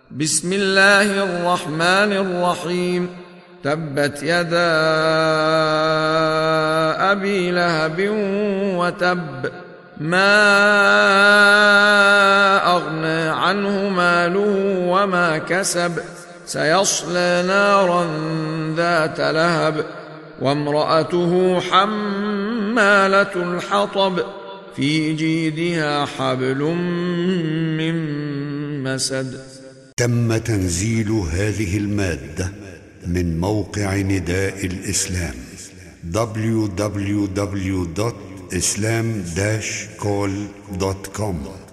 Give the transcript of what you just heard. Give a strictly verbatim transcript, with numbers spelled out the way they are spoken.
بسم الله الرحمن الرحيم. تبت يدا أبي لهب وتب، ما أغنى عنه ماله وما كسب، سيصلى نارا ذات لهب، وامرأته حمالة الحطب، في جيدها حبل من مسد. تم تنزيل هذه المادة من موقع نداء الإسلام دبليو دبليو دبليو دوت إسلام داش كول دوت كوم.